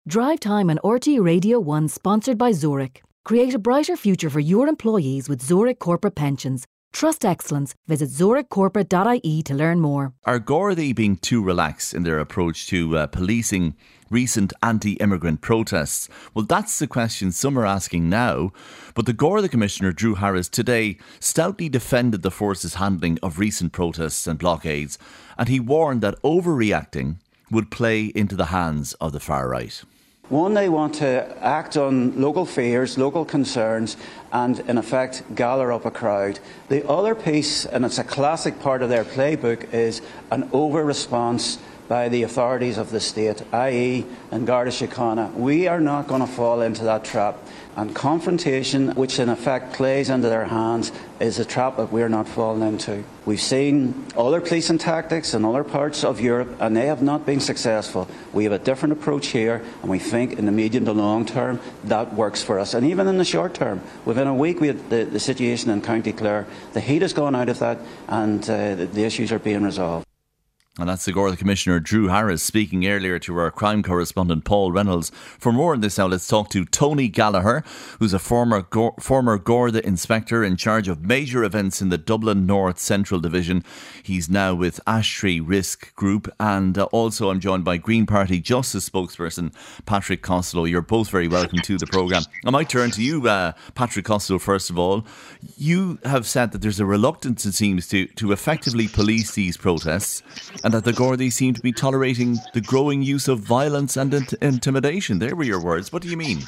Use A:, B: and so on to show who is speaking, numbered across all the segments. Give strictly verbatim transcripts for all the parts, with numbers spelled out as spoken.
A: Drive Time on R T Radio one, sponsored by Zurich. Create a brighter future for your employees with Zurich Corporate Pensions. Trust excellence. Visit zurich corporate dot I E to learn more.
B: Are Gardaí being too relaxed in their approach to uh, policing recent anti-immigrant protests? Well, that's the question some are asking now. But the Garda Commissioner, Drew Harris, today stoutly defended the force's handling of recent protests and blockades, and he warned that overreacting would play into the hands of the far right.
C: One, they want to act on local fears, local concerns, and in effect gather up a crowd. The other piece, and it's a classic part of their playbook, is an over-response by the authorities of the state, that is in Garda Síochána. We are not going to fall into that trap. And confrontation, which in effect plays into their hands, is a trap that we're not falling into. We've seen other policing tactics in other parts of Europe, and they have not been successful. We have a different approach here, and we think in the medium to long term that works for us. And even in the short term, within a week we had the, the situation in County Clare. The heat has gone out of that, and uh, the, the issues are being resolved.
B: And that's the Garda Commissioner Drew Harris speaking earlier to our crime correspondent Paul Reynolds. For more on this now, let's talk to Tony Gallagher, who's a former Go- former Garda inspector in charge of major events in the Dublin North Central Division. He's now with Ash-Tree Risk Group, and uh, also I'm joined by Green Party Justice spokesperson Patrick Costello. You're both very welcome to the programme. I might turn to you, uh, Patrick Costello, first of all. You have said that there's a reluctance, it seems, to, to effectively police these protests, and that the Gardaí seem to be tolerating the growing use of violence and int- intimidation. There were your words. What do you mean?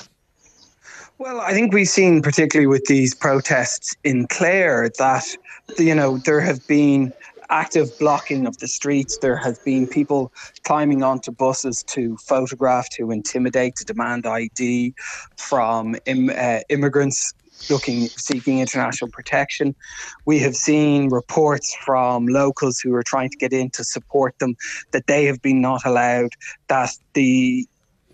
D: Well, I think we've seen, particularly with these protests in Clare, that, you know, there have been active blocking of the streets. There has been people climbing onto buses to photograph, to intimidate, to demand I D from im- uh, immigrants looking, seeking international protection. We have seen reports from locals who are trying to get in to support them that they have been not allowed, that the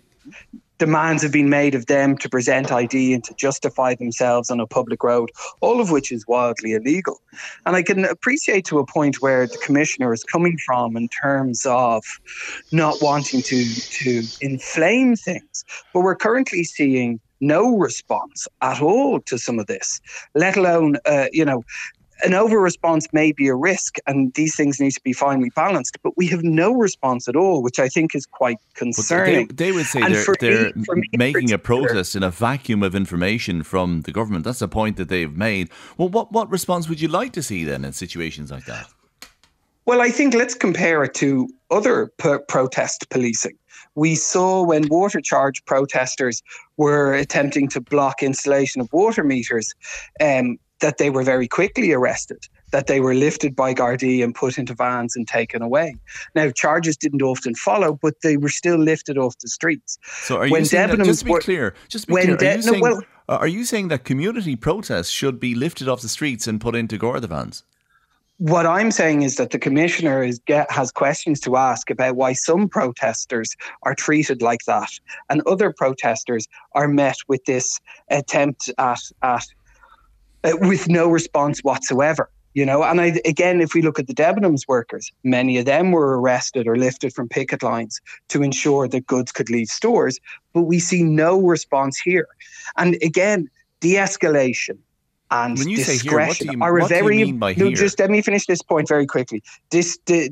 D: demands have been made of them to present I D and to justify themselves on a public road, all of which is wildly illegal. And I can appreciate to a point where the Commissioner is coming from in terms of not wanting to, to inflame things. But we're currently seeing no response at all to some of this, let alone, uh, you know, an over-response may be a risk and these things need to be finely balanced, but we have no response at all, which I think is quite concerning.
B: They, they would say and they're, they're me, me making a protest in a vacuum of information from the government. That's a point that they've made. Well, what, what response would you like to see then in situations like that?
D: Well, I think let's compare it to other p- protest policing. We saw when water charge protesters were attempting to block installation of water meters, um, that they were very quickly arrested, that they were lifted by Gardaí and put into vans and taken away. Now, charges didn't often follow, but they were still lifted off the streets.
B: So are you when saying that, just to be were, clear, just to be clear, are, De- you saying, no, well, are you saying that community protests should be lifted off the streets and put into Garda vans?
D: What I'm saying is that the Commissioner is get, has questions to ask about why some protesters are treated like that and other protesters are met with this attempt at, at uh, with no response whatsoever. You know, and I, again, if we look at the Debenhams workers, many of them were arrested or lifted from picket lines to ensure that goods could leave stores, but we see no response here. And again, de-escalation and
B: when you
D: discretion
B: say here, what do you,
D: are a
B: what
D: very.
B: Do you mean by
D: no,
B: here?
D: Just let me finish this point very quickly. This de,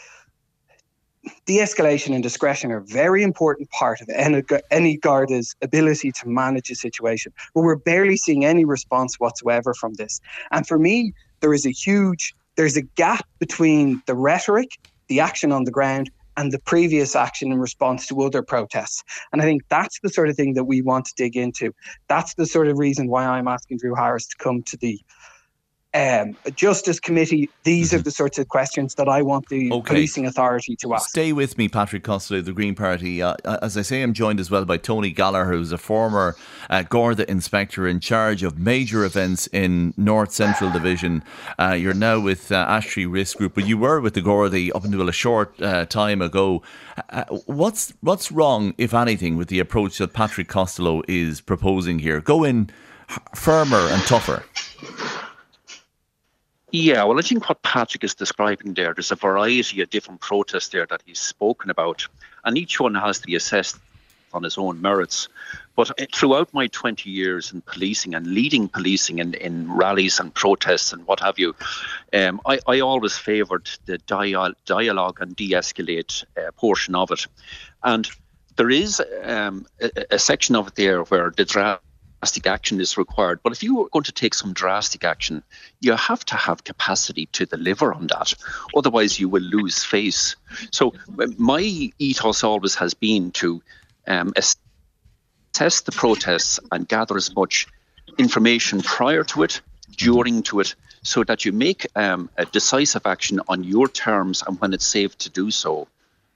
D: de-escalation and discretion are a very important part of any, any Garda's ability to manage a situation. But we're barely seeing any response whatsoever from this. And for me, there is a huge, there's a gap between the rhetoric, the action on the ground, and the previous action in response to other protests. And I think that's the sort of thing that we want to dig into. That's the sort of reason why I'm asking Drew Harris to come to the um, Justice Committee. These mm-hmm. are the sorts of questions that I want the okay. policing authority to ask.
B: Stay with me, Patrick Costello, the Green Party. Uh, as I say, I'm joined as well by Tony Gallagher, who's a former uh, Garda inspector in charge of major events in North Central Division. Uh, you're now with uh, Ash-Tree Risk Group, but you were with the Garda up until a short uh, time ago. Uh, what's what's wrong, if anything, with the approach that Patrick Costello is proposing here? Go in firmer and tougher.
E: Yeah, well, I think what Patrick is describing there, there's a variety of different protests there that he's spoken about, and each one has to be assessed on his own merits. But throughout my twenty years in policing and leading policing in, in rallies and protests and what have you, um, I, I always favoured the dia- dialogue and de-escalate uh, portion of it. And there is um, a, a section of it there where the drastic action is required. But if you are going to take some drastic action, you have to have capacity to deliver on that. Otherwise, you will lose face. So my ethos always has been to um, assess the protests and gather as much information prior to it, during to it, so that you make um, a decisive action on your terms and when it's safe to do so.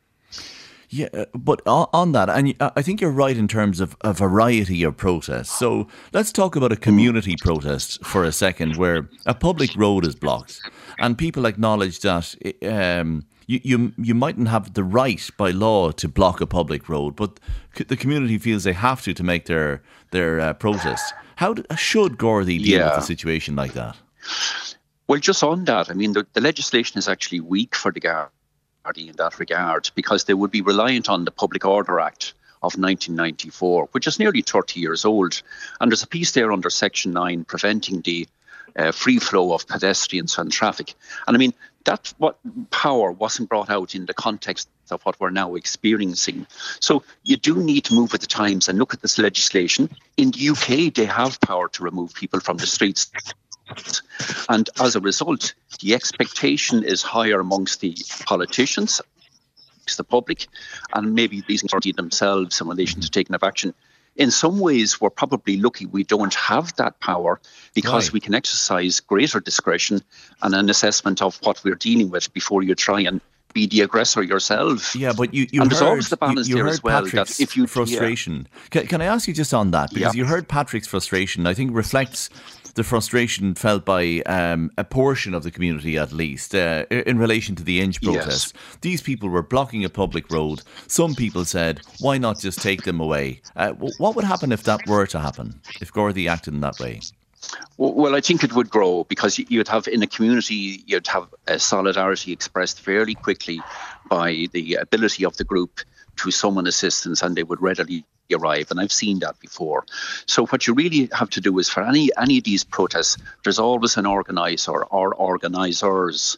B: Yeah, but on that, and I think you're right in terms of a variety of protests. So let's talk about a community protest for a second, where a public road is blocked, and people acknowledge that um, you, you you mightn't have the right by law to block a public road, but the community feels they have to to make their their uh, protest. How do, should Gardaí deal
E: yeah.
B: with a situation like that?
E: Well, just on that, I mean, the, the legislation is actually weak for the Garda in that regard, because they would be reliant on the Public Order Act of nineteen ninety-four, which is nearly thirty years old. And there's a piece there under Section nine preventing the uh, free flow of pedestrians and traffic. And I mean, that what power wasn't brought out in the context of what we're now experiencing. So you do need to move with the times and look at this legislation. In the U K, they have power to remove people from the streets. And as a result, the expectation is higher amongst the politicians, the public, and maybe these authorities themselves in relation to taking of action. In some ways, we're probably lucky we don't have that power, because
B: right.
E: we can exercise greater discretion and an assessment of what we're dealing with before you try and be the aggressor yourself.
B: Yeah, but you, you
E: and
B: heard,
E: there's always the balance
B: you, you
E: there
B: heard
E: as well.
B: Patrick's
E: that if you,
B: frustration.
E: Yeah.
B: Can, can I ask you just on that? Because
E: yeah.
B: you heard Patrick's frustration, I think reflects the frustration felt by um, a portion of the community, at least, uh, in relation to the Inch protests. Yes. These people were blocking a public road. Some people said, why not just take them away? Uh, what would happen if that were to happen, if Gardaí acted in that way?
E: Well, I think it would grow, because you'd have, in a community, you'd have a solidarity expressed fairly quickly by the ability of the group to summon assistance, and they would readily arrive. And I've seen that before. So what you really have to do is, for any any of these protests, there's always an organiser or organisers,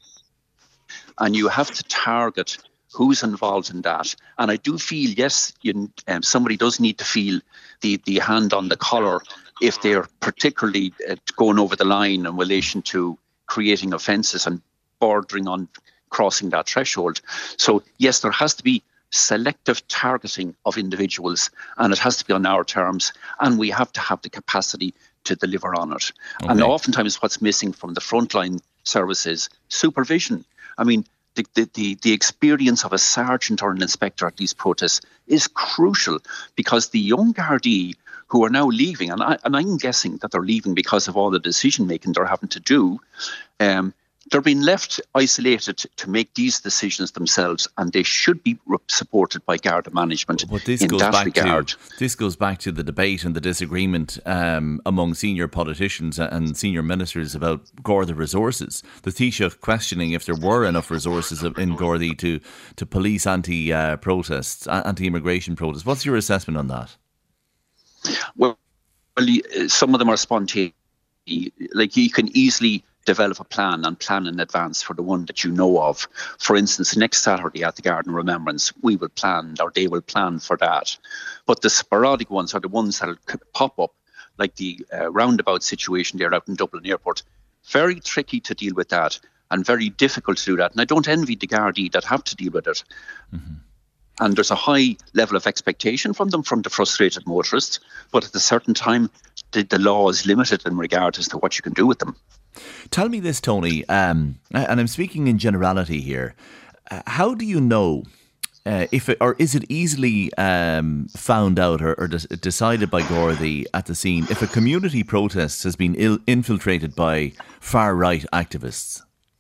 E: and you have to target who's involved in that. And I do feel, yes, you, um, somebody does need to feel the, the hand on the collar if they're particularly uh, going over the line in relation to creating offences and bordering on crossing that threshold. So yes, there has to be selective targeting of individuals, and it has to be on our terms, and we have to have the capacity to deliver on it. Okay. And oftentimes what's missing from the frontline services, supervision. I mean, the, the, the, the experience of a sergeant or an inspector at these protests is crucial, because the young Gardaí who are now leaving, and, I, and I'm guessing that they're leaving because of all the decision-making they're having to do, um, they're being left isolated to make these decisions themselves, and they should be supported by Garda management
B: but this
E: in
B: goes
E: that
B: back
E: regard.
B: To, this goes back to the debate and the disagreement um, among senior politicians and senior ministers about Garda resources. The Taoiseach questioning if there were enough resources in Gardaí to, to police anti-protests, uh, anti-immigration protests. What's your assessment on that?
E: Well, well some of them are spontaneous. Like, you can easily develop a plan and plan in advance for the one that you know of. For instance, next Saturday at the Garden Remembrance, we will plan, or they will plan for that. But the sporadic ones are the ones that will pop up, like the uh, roundabout situation there out in Dublin Airport. Very tricky to deal with that, and very difficult to do that. And I don't envy the Gardaí that have to deal with it. Mm-hmm. And there's a high level of expectation from them, from the frustrated motorists. But at a certain time, the, the law is limited in regard as to what you can do with them.
B: Tell me this, Tony, um, and I'm speaking in generality here. Uh, how do you know uh, if it, or is it easily um, found out or, or de- decided by Gardaí at the scene if a community protest has been Ill- infiltrated by far-right activists?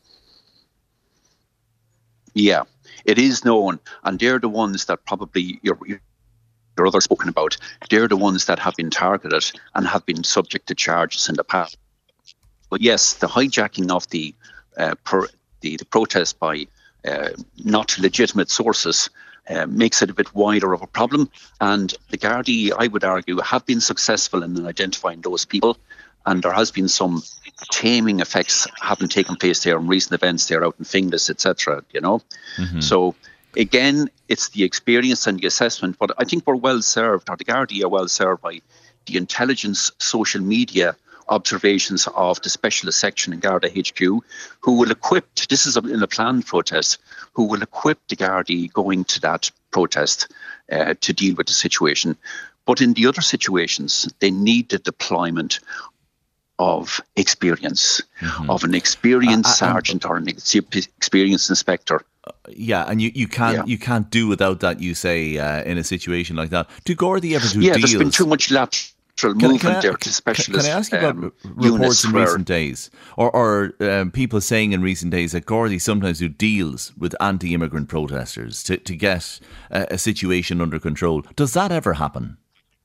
E: Yeah, it is known, and they're the ones that probably you're, your other spoken about. They're the ones that have been targeted and have been subject to charges in the past. But yes, the hijacking of the uh, per, the, the protest by uh, not legitimate sources uh, makes it a bit wider of a problem. And the Gardaí, I would argue, have been successful in identifying those people. And there has been some taming effects having taken place there in recent events there out in Finglas, et cetera, you know. Mm-hmm. So, again, it's the experience and the assessment. But I think we're well served, or the Gardaí are well served by the intelligence social media observations of the specialist section in Garda H Q, who will equip, this is in a planned protest, who will equip the Gardaí going to that protest uh, to deal with the situation. But in the other situations, they need the deployment of experience, mm-hmm. of an experienced uh, uh, sergeant or an experienced inspector.
B: Uh, yeah, and you, you can't yeah. you can't do without that, you say, uh, in a situation like that. Do Gardaí ever do
E: yeah,
B: deals?
E: Yeah, there's been too much lateral can, movement can I, there to specialists.
B: Can I ask you about um, reports in recent days, or, or um, people saying in recent days that Gardaí sometimes do deals with anti-immigrant protesters to, to get uh, a situation under control? Does that ever happen?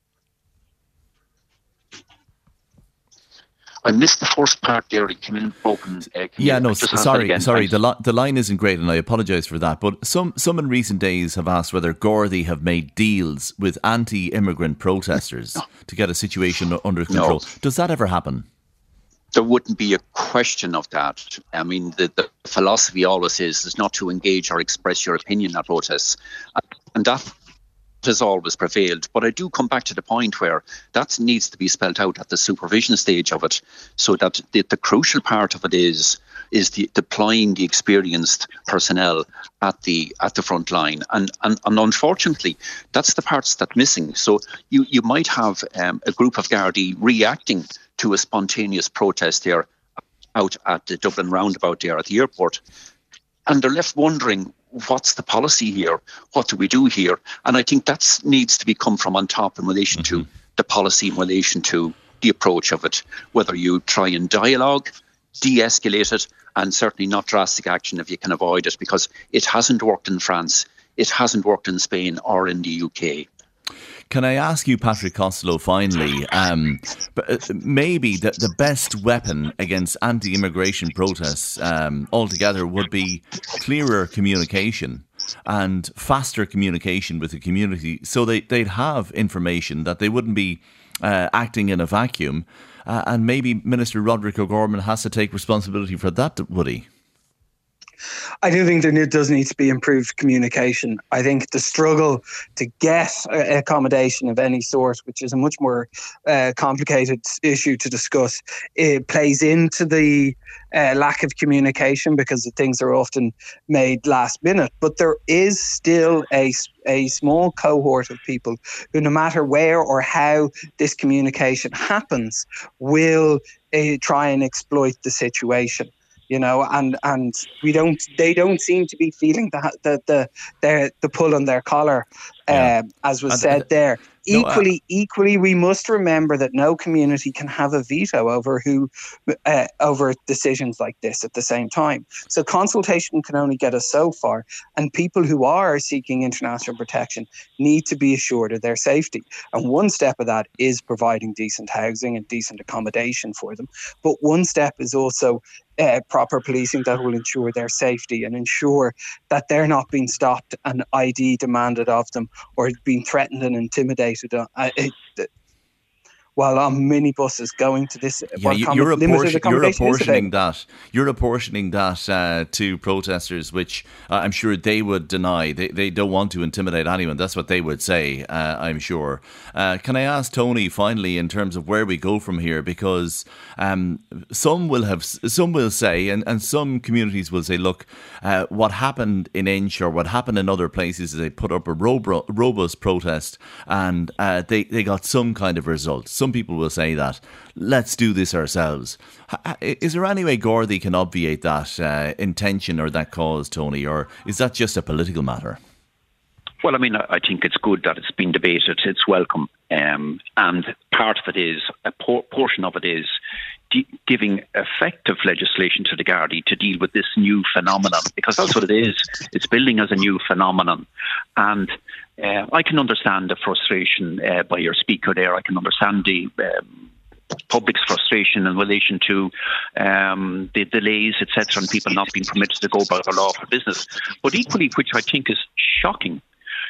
E: I missed the first part there. It came in broken. Uh,
B: yeah, no, sorry, sorry. The, li- the line isn't great, and I apologise for that. But some, some in recent days have asked whether Gardaí have made deals with anti-immigrant protesters no. to get a situation under control. No. Does that ever happen?
E: There wouldn't be a question of that. I mean, the, the philosophy always is, is not to engage or express your opinion at protests, and that has always prevailed. But I do come back to the point where that needs to be spelled out at the supervision stage of it, so that the, the crucial part of it is is the deploying the experienced personnel at the at the front line, and and, and unfortunately that's the parts that's missing. So you you might have um, a group of Gardaí reacting to a spontaneous protest there out at the Dublin roundabout there at the airport, and they're left wondering, what's the policy here? What do we do here? And I think that needs to be come from on top in relation mm-hmm. to the policy, in relation to the approach of it, whether you try and dialogue, de-escalate it, and certainly not drastic action if you can avoid it, because it hasn't worked in France, it hasn't worked in Spain or in the U K.
B: Can I ask you, Patrick Costello, finally, um, maybe the, the best weapon against anti-immigration protests um, altogether would be clearer communication and faster communication with the community, so they, they'd have information, that they wouldn't be uh, acting in a vacuum. Uh, and maybe Minister Roderick O'Gorman has to take responsibility for that, would he?
D: I do think there does need to be improved communication. I think the struggle to get accommodation of any sort, which is a much more uh, complicated issue to discuss, it plays into the uh, lack of communication, because the things are often made last minute. But there is still a, a small cohort of people who, no matter where or how this communication happens, will uh, try and exploit the situation. You know, and, and we don't. They don't seem to be feeling the the the the, the pull on their collar, yeah. um, as was and, said there. No, equally, uh, equally, we must remember that no community can have a veto over who uh, over decisions like this at the same time. So consultation can only get us so far, and people who are seeking international protection need to be assured of their safety. And one step of that is providing decent housing and decent accommodation for them. But one step is also Uh, proper policing that will ensure their safety and ensure that they're not being stopped and I D demanded of them or being threatened and intimidated uh, it, while on minibuses going to this.
B: Yeah, you, you're, apportion, you're apportioning that. You're apportioning that uh, to protesters, which uh, I'm sure they would deny. They they don't want to intimidate anyone. That's what they would say. Uh, I'm sure. Uh, can I ask Tony finally, in terms of where we go from here? Because um, some will have, some will say, and, and some communities will say, look, uh, what happened in Inch or what happened in other places is they put up a robo- robust protest and uh, they they got some kind of result. Some Some people will say that. Let's do this ourselves. Is there any way Gardaí can obviate that uh, intention or that cause, Tony, or is that just a political matter?
E: Well, I mean, I think it's good that it's been debated. It's welcome. Um, and part of it is, a por- portion of it is d- giving effective legislation to the Gardaí to deal with this new phenomenon, because that's what it is. It's building as a new phenomenon. And uh, I can understand the frustration uh, by your speaker there. I can understand the um, public's frustration in relation to um, the delays, et cetera, and people not being permitted to go about their lawful business. But equally, which I think is shocking,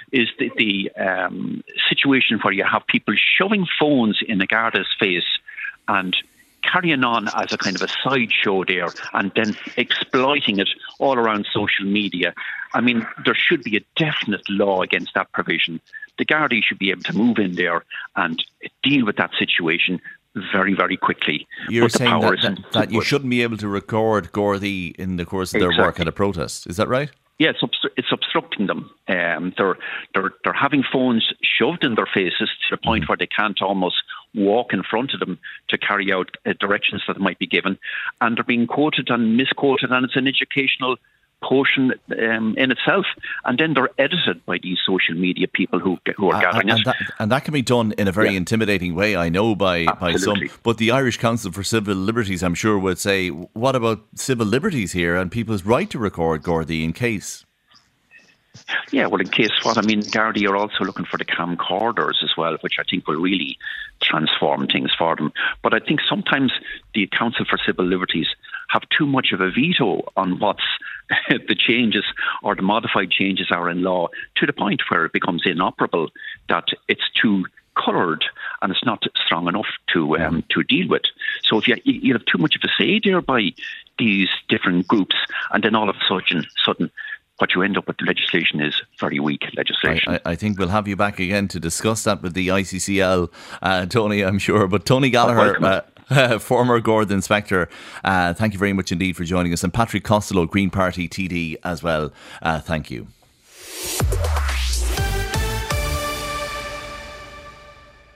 E: is the, the um, situation where you have people shoving phones in the Garda's face and carrying on as a kind of a sideshow there and then exploiting it all around social media. I mean, there should be a definite law against that provision. The Gardaí should be able to move in there and deal with that situation very, very quickly.
B: You're saying that, that, that you shouldn't be able to record Gardaí in the course of their exactly. work at a protest. Is that right?
E: Yeah, it's, obstru- it's obstructing them. Um, they're they're they're having phones shoved in their faces to the point mm. where they can't almost walk in front of them to carry out uh, directions that might be given, and they're being quoted and misquoted, and it's an educational portion um, in itself, and then they're edited by these social media people who who are gathering
B: and, and
E: it.
B: That, and that can be done in a very yeah. intimidating way, I know, by, by some. But the Irish Council for Civil Liberties, I'm sure, would say, what about civil liberties here and people's right to record Gardaí in case?
E: Yeah, well, in case what? I mean, Gardaí are also looking for the camcorders as well, which I think will really transform things for them. But I think sometimes the Council for Civil Liberties have too much of a veto on what's the changes or the modified changes are in law, to the point where it becomes inoperable, that it's too coloured and it's not strong enough to um, to deal with. So if you you have too much of a say there by these different groups, and then all of a sudden, sudden what you end up with, the legislation is very weak legislation.
B: I, I think we'll have you back again to discuss that with the I C C L, uh, Tony, I'm sure. But Tony Gallagher, uh, uh, former Garda inspector, uh, thank you very much indeed for joining us. And Patrick Costello, Green Party T D as well, uh, thank you.